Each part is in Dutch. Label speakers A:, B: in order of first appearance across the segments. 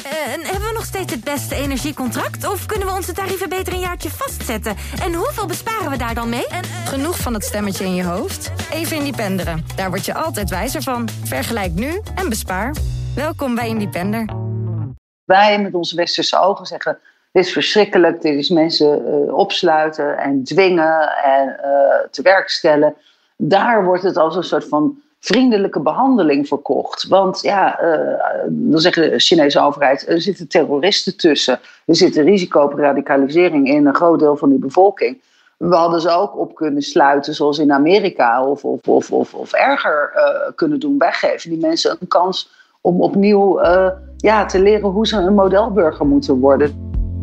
A: En hebben we nog steeds het beste energiecontract? Of kunnen we onze tarieven beter een jaartje vastzetten? En hoeveel besparen we daar dan mee?
B: Genoeg van het stemmetje in je hoofd? Even Independeren. Daar word je altijd wijzer van. Vergelijk nu en bespaar. Welkom bij Independer.
C: Wij met onze westerse ogen zeggen, dit is verschrikkelijk. Dit is mensen opsluiten en dwingen en te werk stellen. Daar wordt het als een soort van vriendelijke behandeling verkocht. Want dan zegt de Chinese overheid, er zitten terroristen tussen. Er zit een risico op radicalisering in een groot deel van die bevolking. We hadden ze ook op kunnen sluiten, zoals in Amerika, of erger kunnen doen. Wij geven die mensen een kans om opnieuw te leren hoe ze een modelburger moeten worden.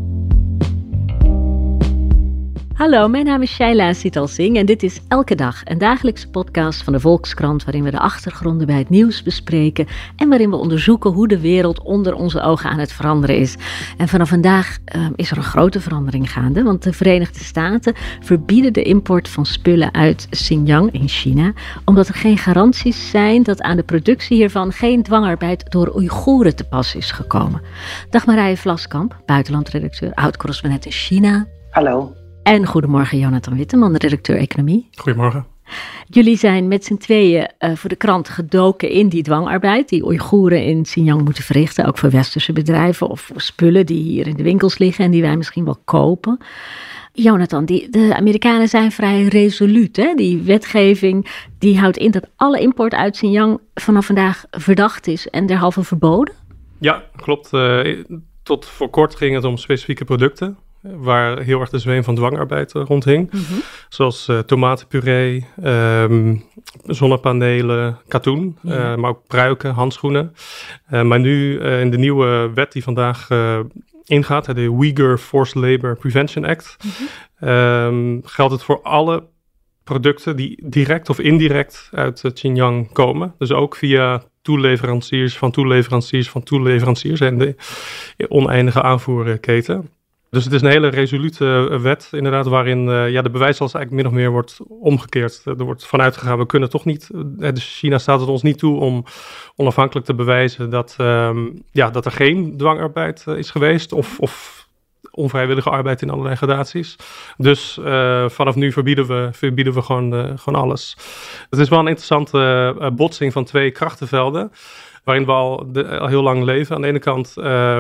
D: Hallo, mijn naam is Shaila Sital Singh en dit is Elke Dag, een dagelijkse podcast van de Volkskrant waarin we de achtergronden bij het nieuws bespreken en waarin we onderzoeken hoe de wereld onder onze ogen aan het veranderen is. En vanaf vandaag is er een grote verandering gaande, want de Verenigde Staten verbieden de import van spullen uit Xinjiang in China, omdat er geen garanties zijn dat aan de productie hiervan geen dwangarbeid door Oeigoeren te pas is gekomen. Dag Marije Vlaskamp, buitenlandredacteur, oud-correspondent in China.
C: Hallo.
D: En goedemorgen Jonathan Witteman, de redacteur Economie.
E: Goedemorgen.
D: Jullie zijn met z'n tweeën voor de krant gedoken in die dwangarbeid die Oeigoeren in Xinjiang moeten verrichten. Ook voor westerse bedrijven of voor spullen die hier in de winkels liggen en die wij misschien wel kopen. Jonathan, de Amerikanen zijn vrij resoluut. Hè? Die wetgeving die houdt in dat alle import uit Xinjiang vanaf vandaag verdacht is en derhalve verboden.
E: Ja, klopt. Tot voor kort ging het om specifieke producten, waar heel erg de zweem van dwangarbeid rondhing. Mm-hmm. Zoals tomatenpuree, zonnepanelen, katoen, maar ook pruiken, handschoenen. Maar nu in de nieuwe wet die vandaag ingaat, de Uyghur Forced Labor Prevention Act, geldt het voor alle producten die direct of indirect uit Xinjiang komen. Dus ook via toeleveranciers van toeleveranciers van toeleveranciers en de oneindige aanvoerketen. Dus het is een hele resolute wet, inderdaad, waarin de bewijslast eigenlijk min of meer wordt omgekeerd. Er wordt vanuit gegaan, we kunnen toch niet, China staat het ons niet toe om onafhankelijk te bewijzen dat er geen dwangarbeid is geweest of onvrijwillige arbeid in allerlei gradaties. Dus vanaf nu verbieden we gewoon alles. Het is wel een interessante botsing van twee krachtenvelden, waarin we al heel lang leven. Aan de ene kant,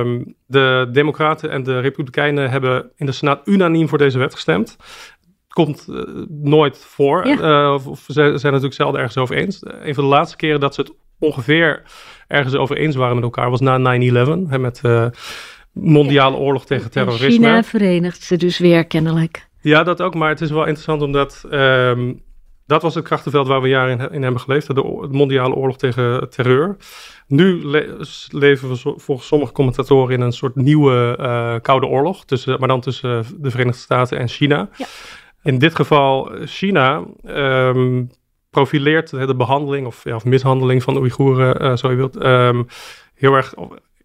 E: de Democraten en de Republikeinen hebben in de Senaat unaniem voor deze wet gestemd. Komt nooit voor. Ja. Ze zijn natuurlijk zelden ergens over eens. Een van de laatste keren dat ze het ongeveer ergens over eens waren met elkaar was na 9/11. Met mondiale oorlog tegen terrorisme.
D: China verenigt ze dus weer kennelijk.
E: Ja, dat ook. Maar het is wel interessant omdat dat was het krachtenveld waar we jaren in hebben geleefd. De mondiale oorlog tegen terreur. Nu leven we volgens sommige commentatoren in een soort nieuwe koude oorlog. Maar dan tussen de Verenigde Staten en China. Ja. In dit geval China profileert de behandeling of mishandeling van de Oeigoeren, zo je wilt, heel erg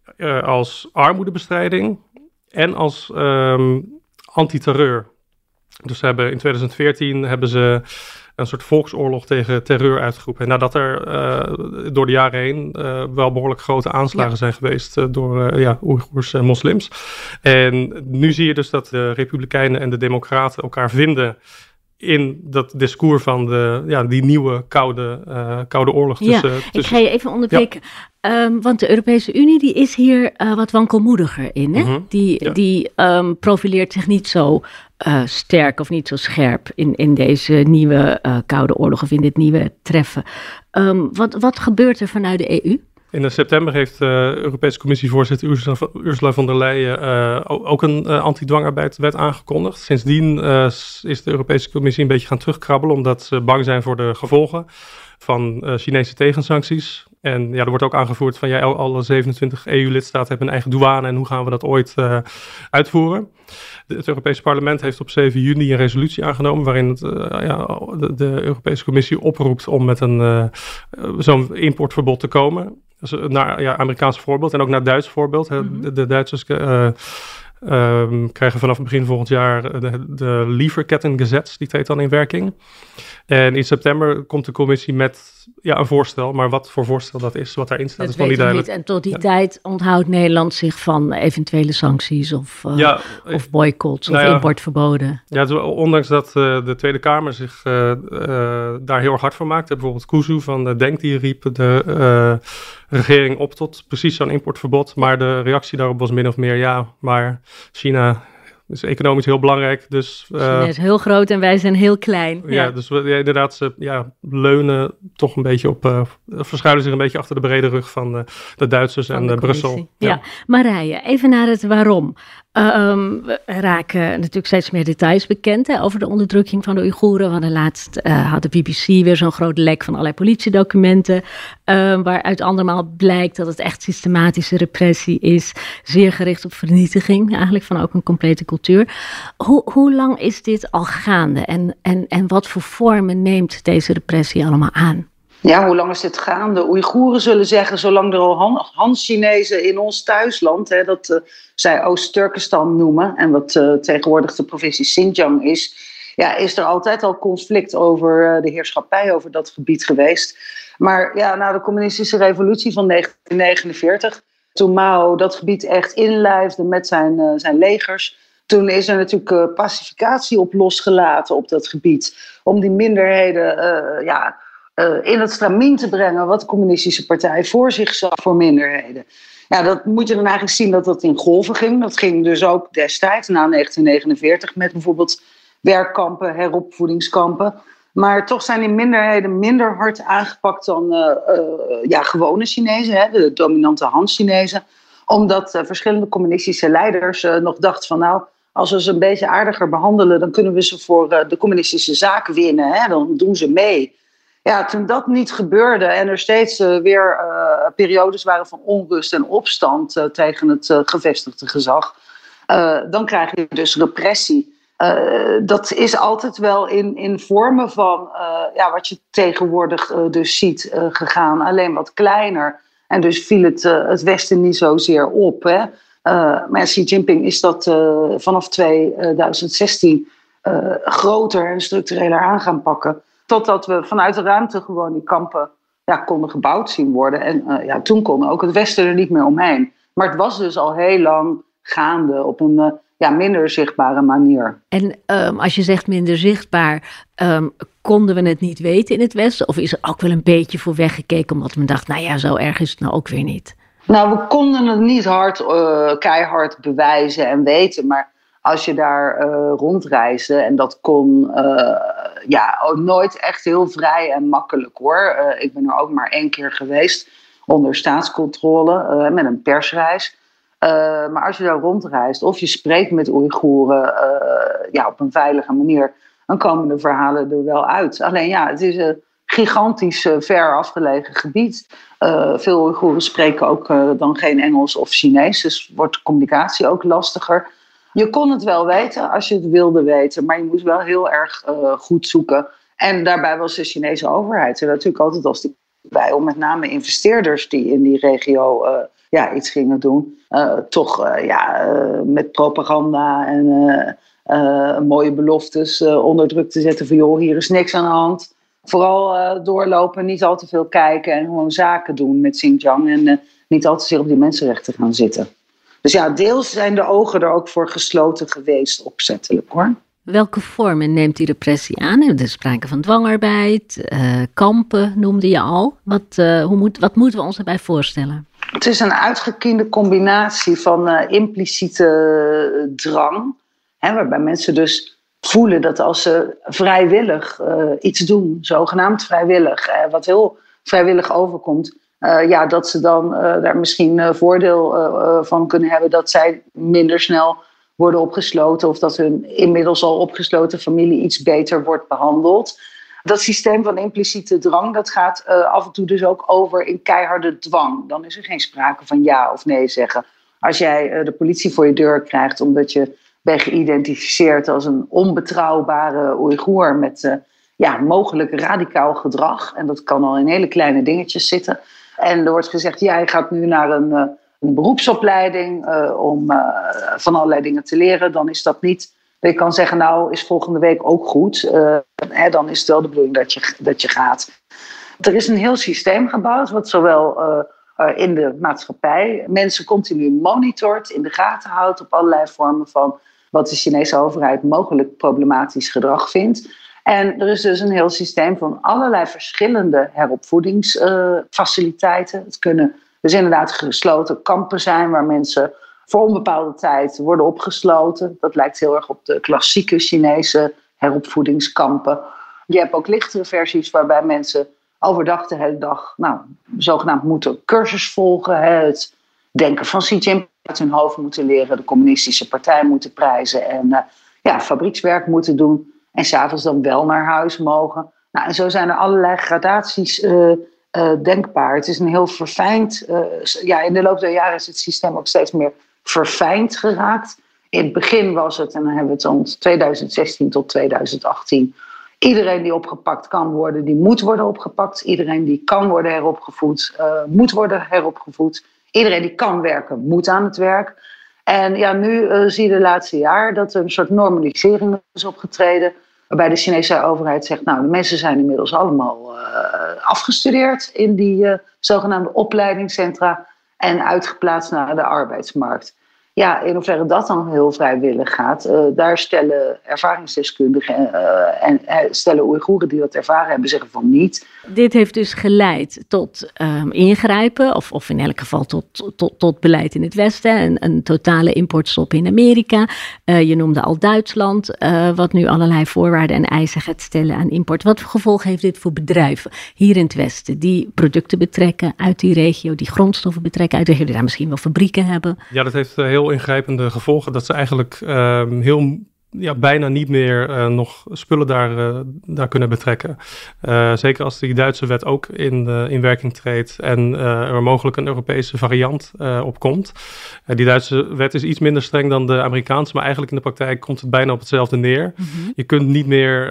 E: als armoedebestrijding en als antiterreur. Dus in 2014 hebben ze een soort volksoorlog tegen terreur uitgeroepen. En nadat er door de jaren heen wel behoorlijk grote aanslagen zijn geweest door Oeigoers en moslims. En nu zie je dus dat de Republikeinen en de Democraten elkaar vinden in dat discours van die nieuwe koude oorlog.
D: Ik ga je even onderbreken. Ja. Want de Europese Unie die is hier wat wankelmoediger in. Hè? Mm-hmm. Die profileert zich niet zo sterk of niet zo scherp in deze nieuwe koude oorlog of in dit nieuwe treffen. Wat gebeurt er vanuit de EU?
E: In september heeft de Europese Commissievoorzitter Ursula von der Leyen ook een anti-dwangarbeidwet aangekondigd. Sindsdien is de Europese Commissie een beetje gaan terugkrabbelen, omdat ze bang zijn voor de gevolgen van Chinese tegensancties. En er wordt ook aangevoerd van alle 27 EU-lidstaten hebben een eigen douane en hoe gaan we dat ooit uitvoeren. Het Europese Parlement heeft op 7 juni een resolutie aangenomen waarin de Europese Commissie oproept om met zo'n importverbod te komen. Dus naar Amerikaans voorbeeld en ook naar Duits voorbeeld. Mm-hmm. De Duitsers krijgen vanaf het begin volgend jaar de Lieferkettengesetz, die treedt dan in werking. En in september komt de commissie met een voorstel, maar wat voor voorstel dat is, wat daarin staat,
D: dat
E: is nog niet duidelijk.
D: En tot die tijd onthoudt Nederland zich van eventuele sancties of boycotts of importverboden. Ja,
E: dus ondanks dat de Tweede Kamer zich daar heel erg hard voor maakt. Bijvoorbeeld Kuzu van Denk, die riep de regering op tot precies zo'n importverbod. Maar de reactie daarop was min of meer, maar China is economisch heel belangrijk. Dus,
D: China is heel groot en wij zijn heel klein.
E: Ja, dus inderdaad, ze leunen toch een beetje op, verschuilen zich een beetje achter de brede rug van de Duitsers en Brussel.
D: Ja, Marije, even naar het waarom. We raken natuurlijk steeds meer details bekend over de onderdrukking van de Oeigoeren. Laatst had de BBC weer zo'n groot lek van allerlei politiedocumenten, waaruit andermaal blijkt dat het echt systematische repressie is, zeer gericht op vernietiging eigenlijk van ook een complete cultuur. Hoe lang is dit al gaande en wat voor vormen neemt deze repressie allemaal aan?
C: Ja, hoe lang is dit gaande? Oeigoeren zullen zeggen, zolang er al Han-Chinezen in ons thuisland, dat zij Oost-Turkestan noemen, en wat tegenwoordig de provincie Xinjiang is er altijd al conflict over de heerschappij over dat gebied geweest. Maar na de communistische revolutie van 1949, toen Mao dat gebied echt inlijfde met zijn legers, toen is er natuurlijk pacificatie op losgelaten op dat gebied, om die minderheden in het stramien te brengen wat de communistische partij voor zich zag voor minderheden. Ja, dat moet je dan eigenlijk zien dat dat in golven ging. Dat ging dus ook destijds, na 1949, met bijvoorbeeld werkkampen, heropvoedingskampen. Maar toch zijn die minderheden minder hard aangepakt dan gewone Chinezen, de dominante Han-Chinezen. Omdat verschillende communistische leiders nog dachten van als we ze een beetje aardiger behandelen, dan kunnen we ze voor de communistische zaak winnen. Dan doen ze mee. Ja, toen dat niet gebeurde en er steeds weer periodes waren van onrust en opstand tegen het gevestigde gezag, dan krijg je dus repressie. Dat is altijd wel in vormen van wat je tegenwoordig dus ziet gegaan, alleen wat kleiner. En dus viel het Westen niet zozeer op. Hè? Maar Xi Jinping is dat vanaf 2016 groter en structureler aan gaan pakken. Totdat we vanuit de ruimte gewoon die kampen konden gebouwd zien worden. En toen kon ook het Westen er niet meer omheen. Maar het was dus al heel lang gaande op een minder zichtbare manier.
D: En als je zegt minder zichtbaar, konden we het niet weten in het Westen? Of is er ook wel een beetje voor weggekeken omdat men dacht, zo erg is het nou ook weer niet?
C: Nou, we konden het niet keihard bewijzen en weten, maar als je daar rondreisde, en dat kon nooit echt heel vrij en makkelijk hoor. Ik ben er ook maar 1 keer geweest onder staatscontrole met een persreis. Maar als je daar rondreist of je spreekt met Oeigoeren op een veilige manier, dan komen de verhalen er wel uit. Alleen het is een gigantisch ver afgelegen gebied. Veel Oeigoeren spreken ook dan geen Engels of Chinees, dus wordt de communicatie ook lastiger. Je kon het wel weten als je het wilde weten, maar je moest wel heel erg goed zoeken. En daarbij was de Chinese overheid er natuurlijk altijd als die bij, om met name investeerders die in die regio iets gingen doen, met propaganda en mooie beloftes onder druk te zetten van joh, hier is niks aan de hand. Vooral doorlopen, niet al te veel kijken en gewoon zaken doen met Xinjiang en niet al te zeer op die mensenrechten gaan zitten. Dus deels zijn de ogen er ook voor gesloten geweest, opzettelijk hoor.
D: Welke vormen neemt die repressie aan? Er is sprake van dwangarbeid, kampen noemde je al. Wat moeten we ons erbij voorstellen?
C: Het is een uitgekiende combinatie van impliciete drang, waarbij mensen dus voelen dat als ze vrijwillig iets doen, zogenaamd vrijwillig, wat heel vrijwillig overkomt, dat ze dan daar misschien voordeel van kunnen hebben dat zij minder snel worden opgesloten of dat hun inmiddels al opgesloten familie iets beter wordt behandeld. Dat systeem van impliciete drang, dat gaat af en toe dus ook over in keiharde dwang. Dan is er geen sprake van ja of nee zeggen. Als jij de politie voor je deur krijgt omdat je bent geïdentificeerd als een onbetrouwbare Oeigoer met mogelijk radicaal gedrag. En dat kan al in hele kleine dingetjes zitten. En er wordt gezegd, jij gaat nu naar een beroepsopleiding om van allerlei dingen te leren, dan is dat niet dat je kan zeggen, nou is volgende week ook goed. Dan is het wel de bedoeling dat je gaat. Er is een heel systeem gebouwd, wat zowel in de maatschappij mensen continu monitort, in de gaten houdt op allerlei vormen van wat de Chinese overheid mogelijk problematisch gedrag vindt. En er is dus een heel systeem van allerlei verschillende heropvoedingsfaciliteiten. Het kunnen dus inderdaad gesloten kampen zijn waar mensen voor onbepaalde tijd worden opgesloten. Dat lijkt heel erg op de klassieke Chinese heropvoedingskampen. Je hebt ook lichtere versies waarbij mensen overdag de hele dag zogenaamd moeten cursus volgen. Het denken van Xi Jinping uit hun hoofd moeten leren. De communistische partij moeten prijzen. En fabriekswerk moeten doen. En 's avonds dan wel naar huis mogen. En zo zijn er allerlei gradaties denkbaar. Het is een heel verfijnd. In de loop der jaren is het systeem ook steeds meer verfijnd geraakt. In het begin was het, en dan hebben we het van 2016 tot 2018... iedereen die opgepakt kan worden, die moet worden opgepakt. Iedereen die kan worden heropgevoed, moet worden heropgevoed. Iedereen die kan werken, moet aan het werk. En nu zie je de laatste jaar dat er een soort normalisering is opgetreden. Waarbij de Chinese overheid zegt, de mensen zijn inmiddels allemaal afgestudeerd in die zogenaamde opleidingscentra en uitgeplaatst naar de arbeidsmarkt. Ja, in hoeverre dat dan heel vrijwillig gaat, daar stellen ervaringsdeskundigen en stellen Oeigoeren die dat ervaren hebben zeggen van niet.
D: Dit heeft dus geleid tot ingrijpen, of in elk geval tot beleid in het Westen, een totale importstop in Amerika. Je noemde al Duitsland, wat nu allerlei voorwaarden en eisen gaat stellen aan import. Wat voor gevolg heeft dit voor bedrijven hier in het Westen, die producten betrekken uit die regio, die grondstoffen betrekken uit de regio, die daar misschien wel fabrieken hebben?
E: Ja, dat heeft heel ingrijpende gevolgen, dat ze eigenlijk bijna niet meer nog spullen daar kunnen betrekken. Zeker als die Duitse wet ook in werking treedt en er mogelijk een Europese variant op komt. Die Duitse wet is iets minder streng dan de Amerikaanse, maar eigenlijk in de praktijk komt het bijna op hetzelfde neer. Mm-hmm. Je kunt niet meer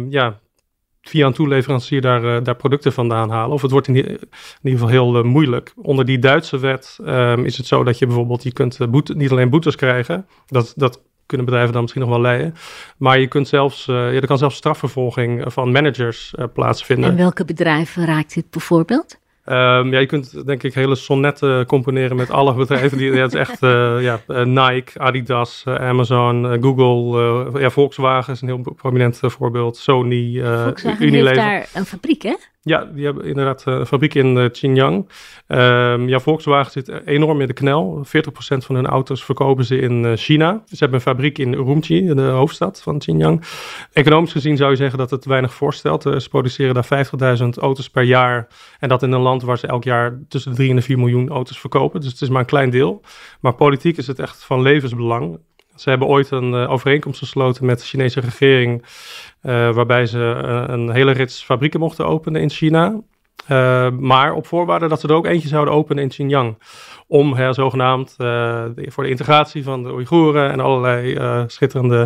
E: via een toeleverancier daar producten vandaan halen. Of het wordt in ieder geval heel moeilijk. Onder die Duitse wet is het zo dat je bijvoorbeeld, je kunt niet alleen boetes krijgen, dat kunnen bedrijven dan misschien nog wel leiden, maar je kunt er kan zelfs strafvervolging van managers plaatsvinden.
D: En welke bedrijven raakt dit bijvoorbeeld?
E: Je kunt denk ik hele sonnetten componeren met alle bedrijven. Het is echt Nike, Adidas, Amazon, Google, Volkswagen is een heel prominent voorbeeld. Sony,
D: Volkswagen
E: Unilever.
D: heeft daar een fabriek, hè?
E: Ja, die hebben inderdaad een fabriek in Xinjiang. Volkswagen zit enorm in de knel. 40% van hun auto's verkopen ze in China. Ze hebben een fabriek in Urumqi, de hoofdstad van Xinjiang. Economisch gezien zou je zeggen dat het weinig voorstelt. Ze produceren daar 50.000 auto's per jaar. En dat in een land waar ze elk jaar tussen de 3 en de 4 miljoen auto's verkopen. Dus het is maar een klein deel. Maar politiek is het echt van levensbelang. Ze hebben ooit een overeenkomst gesloten met de Chinese regering, waarbij ze een hele rits fabrieken mochten openen in China. Maar op voorwaarde dat ze er ook eentje zouden openen in Xinjiang. Om zogenaamd voor de integratie van de Oeigoeren en allerlei schitterende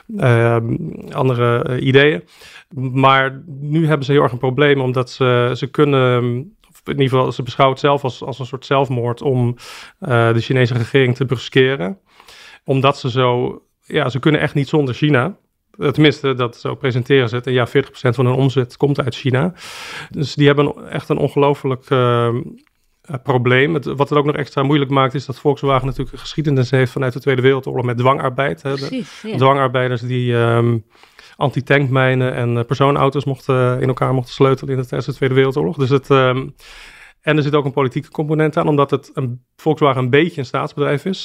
E: andere ideeën. Maar nu hebben ze heel erg een probleem, omdat ze kunnen, of in ieder geval ze beschouwen het zelf als een soort zelfmoord om de Chinese regering te bruskeren. Omdat ze kunnen echt niet zonder China. Tenminste, zo presenteren ze het. En 40% van hun omzet komt uit China. Dus die hebben echt een ongelooflijk probleem. Wat het ook nog extra moeilijk maakt, is dat Volkswagen natuurlijk een geschiedenis heeft vanuit de Tweede Wereldoorlog met dwangarbeid.
D: Precies, ja.
E: Dwangarbeiders die anti-tankmijnen en personenauto's in elkaar mochten sleutelen tijdens de Tweede Wereldoorlog. Dus en er zit ook een politieke component aan, omdat Volkswagen een beetje een staatsbedrijf is.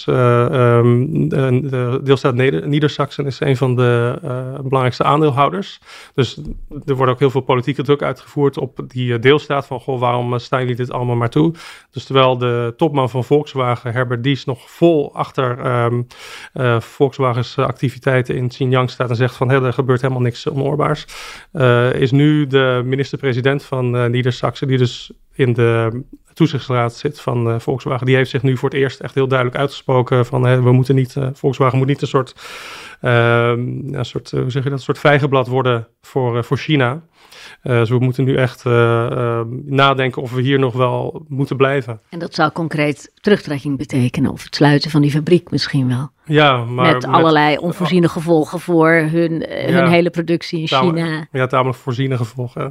E: De deelstaat Niedersachsen is een van de belangrijkste aandeelhouders. Dus er wordt ook heel veel politieke druk uitgevoerd op die deelstaat van, waarom staan jullie dit allemaal maar toe? Dus terwijl de topman van Volkswagen, Herbert Diess, nog vol achter Volkswagens activiteiten in Xinjiang staat en zegt van, er gebeurt helemaal niks onoorbaars, is nu de minister-president van Niedersachsen, die dus in de toezichtsraad zit van Volkswagen. Die heeft zich nu voor het eerst echt heel duidelijk uitgesproken van we moeten niet, Volkswagen moet niet een soort vijgenblad worden voor China. Dus we moeten nu echt nadenken of we hier nog wel moeten blijven.
D: En dat zou concreet terugtrekking betekenen, of het sluiten van die fabriek misschien wel.
E: Ja, maar
D: met allerlei onvoorziene gevolgen voor hun hele productie in China.
E: Ja, tamelijk voorziene gevolgen.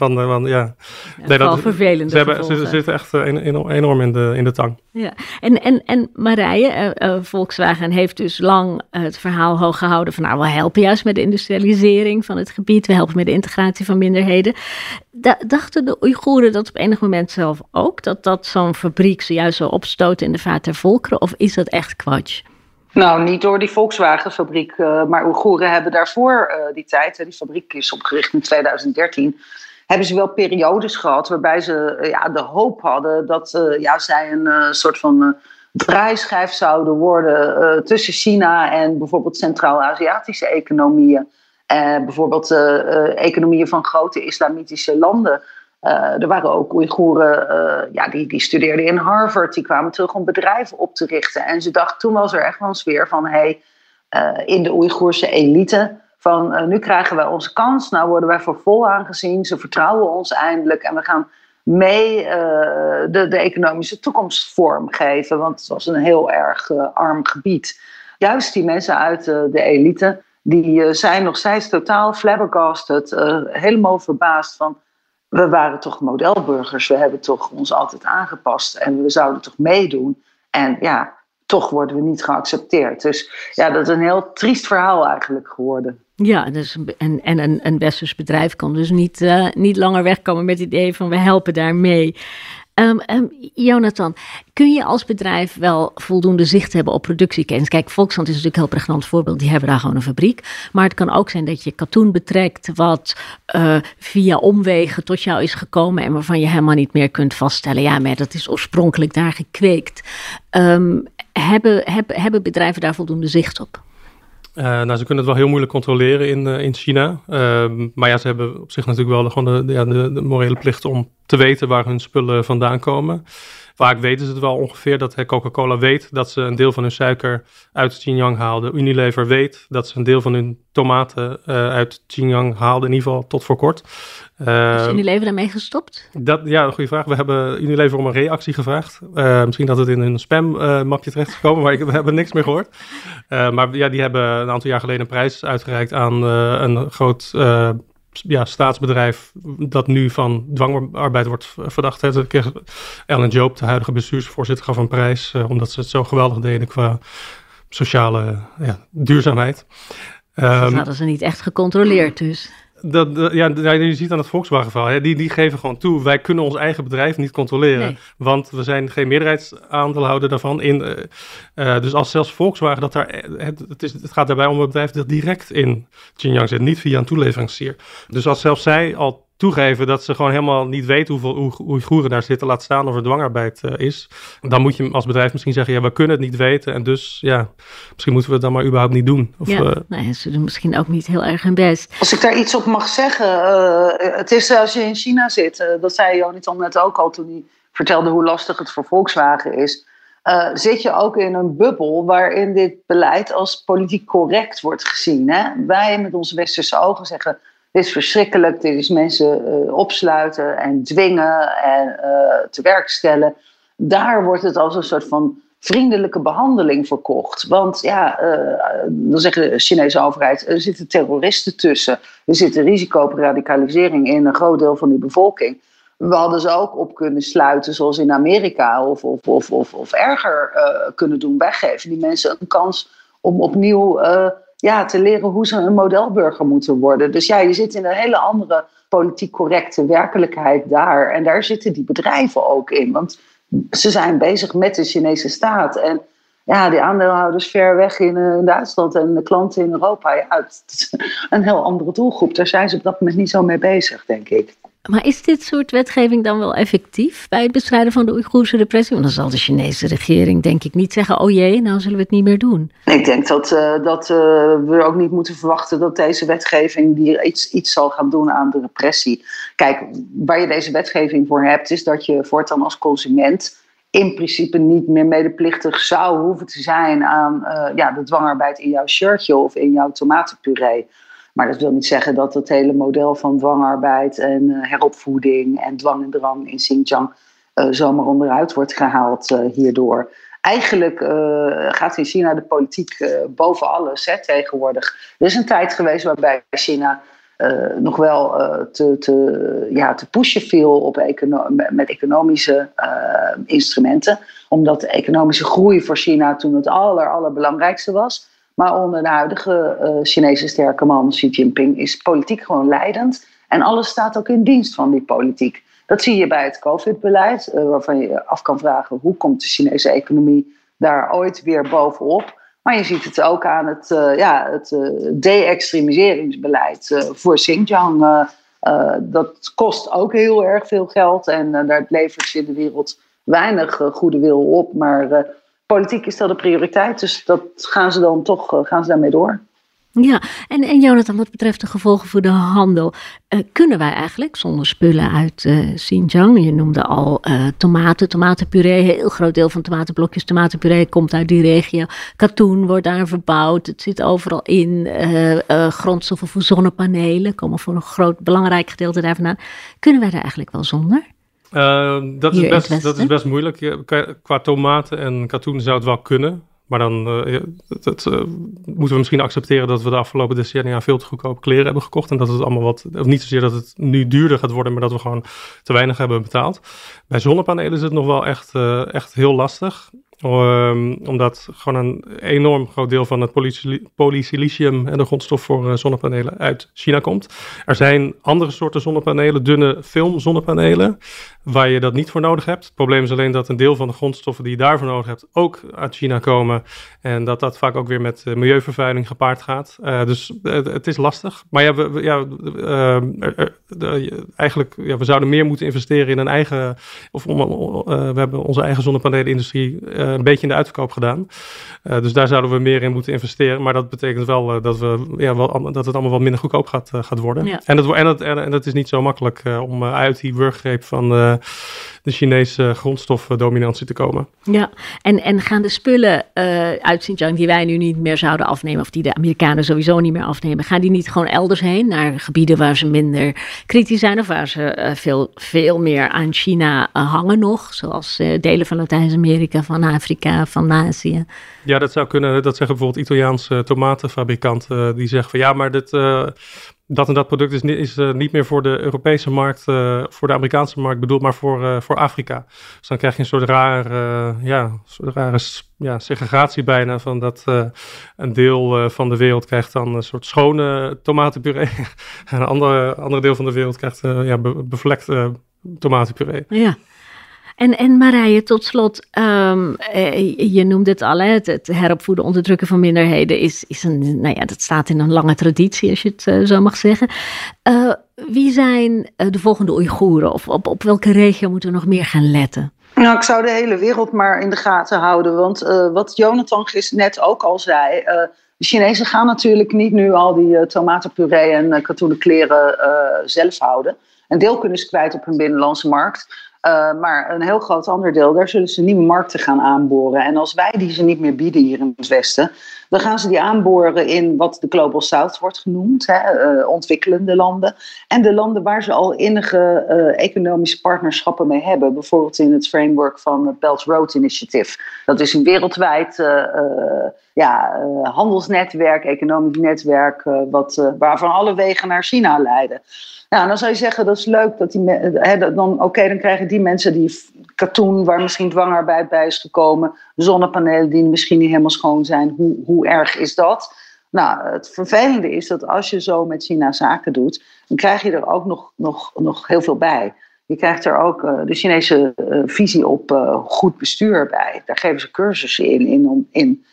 D: Vervelende gevolgen.
E: Ze zitten echt enorm in de tang.
D: Ja. En Marije, Volkswagen heeft dus lang het verhaal hoog gehouden van we helpen juist met de industrialisering van het gebied. We helpen met de integratie van minderheden. Dachten de Oeigoeren dat op enig moment zelf ook? Dat zo'n fabriek zojuist zou opstoten in de vaart der volkeren? Of is dat echt kwatsch?
C: Nou, niet door die Volkswagen-fabriek, maar Oeigoeren hebben daarvoor die tijd, die fabriek is opgericht in 2013, hebben ze wel periodes gehad waarbij ze de hoop hadden dat zij een soort van draaischijf zouden worden tussen China en bijvoorbeeld Centraal-Aziatische economieën. Bijvoorbeeld economieën van grote islamitische landen. Er waren ook Oeigoeren, die studeerden in Harvard. Die kwamen terug om bedrijven op te richten. En ze dachten, toen was er echt wel een sfeer van in de Oeigoerse elite, van nu krijgen wij onze kans. Nou worden wij voor vol aangezien. Ze vertrouwen ons eindelijk. En we gaan mee de economische toekomst vormgeven. Want het was een heel erg arm gebied. Juist die mensen uit de elite, die zijn nog steeds totaal flabbergasted. Helemaal verbaasd van, we waren toch modelburgers. We hebben toch ons altijd aangepast. En we zouden toch meedoen. En toch worden we niet geaccepteerd. Dus dat is een heel triest verhaal eigenlijk geworden.
D: Ja, dus een westers bedrijf kan dus niet langer wegkomen met het idee van we helpen daar mee. Jonathan, kun je als bedrijf wel voldoende zicht hebben op productieketens? Kijk, Volkswagen is natuurlijk een heel pregnant voorbeeld. Die hebben daar gewoon een fabriek. Maar het kan ook zijn dat je katoen betrekt wat via omwegen tot jou is gekomen en waarvan je helemaal niet meer kunt vaststellen. Maar dat is oorspronkelijk daar gekweekt. Hebben bedrijven daar voldoende zicht op?
E: Ze kunnen het wel heel moeilijk controleren in China. Maar ze hebben op zich natuurlijk wel de morele plicht om te weten waar hun spullen vandaan komen. Vaak weten ze het wel ongeveer. Dat Coca-Cola weet dat ze een deel van hun suiker uit Xinjiang haalden. Unilever weet dat ze een deel van hun tomaten uit Xinjiang haalden. In ieder geval tot voor kort.
D: Is Unilever daarmee gestopt?
E: Een goede vraag. We hebben Unilever om een reactie gevraagd. Misschien dat het in een spammapje terecht is gekomen, maar we hebben niks meer gehoord. Maar die hebben een aantal jaar geleden een prijs uitgereikt aan een groot staatsbedrijf dat nu van dwangarbeid wordt verdacht. Ellen Job, de huidige bestuursvoorzitter, gaf een prijs omdat ze het zo geweldig deden qua sociale duurzaamheid.
D: Dat hadden ze niet echt gecontroleerd dus.
E: Je ziet aan het Volkswagen-verhaal, die geven gewoon toe, wij kunnen ons eigen bedrijf niet controleren. Nee. Want we zijn geen meerderheidsaandeelhouder daarvan. Dus als zelfs Volkswagen, het gaat daarbij om een bedrijf dat direct in Xinjiang zit, niet via een toeleverancier. Dus als zelfs zij al toegeven dat ze gewoon helemaal niet weten hoeveel Oeigoeren daar zitten, laat staan of er dwangarbeid is, dan moet je als bedrijf misschien zeggen, we kunnen het niet weten en dus misschien moeten we het dan maar überhaupt niet doen.
D: Ze doen misschien ook niet heel erg hun best.
C: Als ik daar iets op mag zeggen, het is als je in China zit, dat zei Jonathan net ook al toen hij vertelde hoe lastig het voor Volkswagen is, zit je ook in een bubbel waarin dit beleid als politiek correct wordt gezien. Hè? Wij met onze westerse ogen zeggen, dit is verschrikkelijk, dit is mensen opsluiten en dwingen en te werk stellen. Daar wordt het als een soort van vriendelijke behandeling verkocht. Want dan zegt de Chinese overheid, er zitten terroristen tussen. Er zit een risico op radicalisering in een groot deel van die bevolking. We hadden ze ook op kunnen sluiten, zoals in Amerika, of erger kunnen doen. Wij geven die mensen een kans om opnieuw te leren hoe ze een modelburger moeten worden. Dus je zit in een hele andere politiek correcte werkelijkheid daar. En daar zitten die bedrijven ook in. Want ze zijn bezig met de Chinese staat. En die aandeelhouders ver weg in Duitsland en de klanten in Europa. Het is een heel andere doelgroep. Daar zijn ze op dat moment niet zo mee bezig, denk ik.
D: Maar is dit soort wetgeving dan wel effectief bij het bestrijden van de Oeigoerse repressie? Want dan zal de Chinese regering denk ik niet zeggen, oh jee, nou zullen we het niet meer doen.
C: Ik denk dat we ook niet moeten verwachten dat deze wetgeving iets zal gaan doen aan de repressie. Kijk, waar je deze wetgeving voor hebt, is dat je voortaan als consument in principe niet meer medeplichtig zou hoeven te zijn aan de dwangarbeid in jouw shirtje of in jouw tomatenpuree. Maar dat wil niet zeggen dat het hele model van dwangarbeid en heropvoeding en dwang en drang in Xinjiang zomaar onderuit wordt gehaald hierdoor. Eigenlijk gaat in China de politiek boven alles tegenwoordig. Er is een tijd geweest waarbij China nog wel te pushen viel met economische instrumenten. Omdat de economische groei voor China toen het allerbelangrijkste was. Maar onder de huidige Chinese sterke man Xi Jinping is politiek gewoon leidend. En alles staat ook in dienst van die politiek. Dat zie je bij het COVID-beleid, waarvan je je af kan vragen hoe komt de Chinese economie daar ooit weer bovenop. Maar je ziet het ook aan het de-extremiseringsbeleid voor Xinjiang. Dat kost ook heel erg veel geld en daar levert je in de wereld weinig goede wil op. Maar politiek is dat de prioriteit, dus dat gaan ze daarmee door.
D: Ja, en Jonathan, wat betreft de gevolgen voor de handel, kunnen wij eigenlijk zonder spullen uit Xinjiang? Je noemde al tomatenpuree, een heel groot deel van tomatenblokjes tomatenpuree komt uit die regio. Katoen wordt daar verbouwd, het zit overal in. Grondstoffen voor zonnepanelen komen voor een groot belangrijk gedeelte daar vandaan. Kunnen wij daar eigenlijk wel zonder?
E: Dat is best moeilijk. Qua tomaten en katoen zou het wel kunnen. Maar dan moeten we misschien accepteren dat we de afgelopen decennia veel te goedkoop kleren hebben gekocht. En dat het allemaal of niet zozeer dat het nu duurder gaat worden, maar dat we gewoon te weinig hebben betaald. Bij zonnepanelen is het nog wel echt heel lastig. Omdat gewoon een enorm groot deel van het polysilicium en de grondstof voor zonnepanelen uit China komt. Er zijn andere soorten zonnepanelen, dunne filmzonnepanelen, waar je dat niet voor nodig hebt. Het probleem is alleen dat een deel van de grondstoffen die je daarvoor nodig hebt ook uit China komen. En dat vaak ook weer met milieuvervuiling gepaard gaat. Dus het is lastig. Maar we zouden meer moeten investeren in een eigen, we hebben onze eigen zonnepanelenindustrie een beetje in de uitverkoop gedaan. Dus daar zouden we meer in moeten investeren. Maar dat betekent wel dat het allemaal wat minder goedkoop gaat worden. Ja. En dat is niet zo makkelijk om uit die wurggreep van de Chinese grondstofdominantie te komen.
D: Ja, en gaan de spullen uit Xinjiang die wij nu niet meer zouden afnemen, of die de Amerikanen sowieso niet meer afnemen, gaan die niet gewoon elders heen, naar gebieden waar ze minder kritisch zijn of waar ze veel meer aan China hangen nog, zoals delen van Latijns-Amerika, van Afrika, van Azië?
E: Ja, dat zou kunnen. Dat zeggen bijvoorbeeld Italiaanse tomatenfabrikanten die zeggen van ja, maar dat en dat product is niet meer voor de Europese markt, voor de Amerikaanse markt bedoeld, maar voor Afrika. Dus dan krijg je een soort rare segregatie bijna, van dat een deel van de wereld krijgt dan een soort schone tomatenpuree en een andere deel van de wereld krijgt bevlekte tomatenpuree.
D: Ja. En Marije, tot slot, je noemde het al, het heropvoeden, onderdrukken van minderheden dat staat in een lange traditie, als je het zo mag zeggen. Wie zijn de volgende Oeigoeren? Of op welke regio moeten we nog meer gaan letten?
C: Nou, ik zou de hele wereld maar in de gaten houden, want wat Jonathan net ook al zei, de Chinezen gaan natuurlijk niet nu al die tomatenpuree en katoenen kleren zelf houden. Een deel kunnen ze kwijt op hun binnenlandse markt. Maar een heel groot ander deel, daar zullen ze nieuwe markten gaan aanboren. En als wij die ze niet meer bieden hier in het Westen, dan gaan ze die aanboren in wat de Global South wordt genoemd, ontwikkelende landen. En de landen waar ze al innige economische partnerschappen mee hebben. Bijvoorbeeld in het framework van het Belt Road Initiative. Dat is een wereldwijd handelsnetwerk, economisch netwerk, waarvan alle wegen naar China leiden. Nou, dan zou je zeggen, dat is leuk, dan krijgen die mensen die katoen, waar misschien dwangarbeid bij is gekomen, zonnepanelen die misschien niet helemaal schoon zijn, hoe erg is dat? Nou, het vervelende is dat als je zo met China zaken doet, dan krijg je er ook nog heel veel bij. Je krijgt er ook de Chinese visie op goed bestuur bij. Daar geven ze cursussen in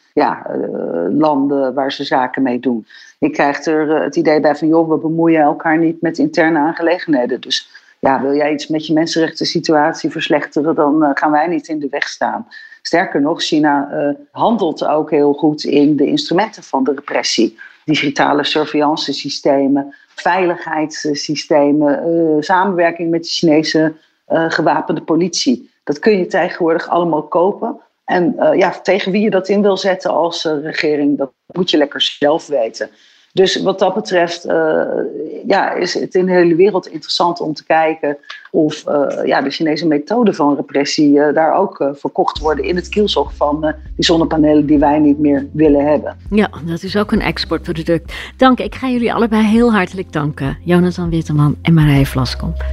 C: landen waar ze zaken mee doen. Je krijgt er het idee bij van, joh, we bemoeien elkaar niet met interne aangelegenheden. Dus wil jij iets met je mensenrechten situatie verslechteren, dan gaan wij niet in de weg staan. Sterker nog, China handelt ook heel goed in de instrumenten van de repressie. Digitale surveillance systemen, veiligheidssystemen, samenwerking met de Chinese gewapende politie. Dat kun je tegenwoordig allemaal kopen. En tegen wie je dat in wil zetten als regering, dat moet je lekker zelf weten. Dus wat dat betreft is het in de hele wereld interessant om te kijken of de Chinese methoden van repressie daar ook verkocht worden in het kielzog van die zonnepanelen die wij niet meer willen hebben.
D: Ja, dat is ook een exportproduct. Dank, ik ga jullie allebei heel hartelijk danken. Jonathan Witteman en Marije Vlaskamp.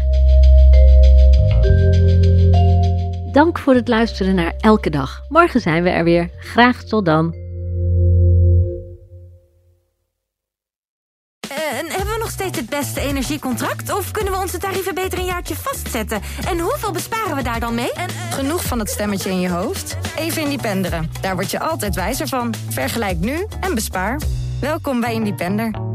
D: Dank voor het luisteren naar Elke Dag. Morgen zijn we er weer. Graag tot dan.
A: En hebben we nog steeds het beste energiecontract? Of kunnen we onze tarieven beter een jaartje vastzetten? En hoeveel besparen we daar dan mee?
B: Genoeg van het stemmetje in je hoofd? Even Independeren. Daar word je altijd wijzer van. Vergelijk nu en bespaar. Welkom bij Independer.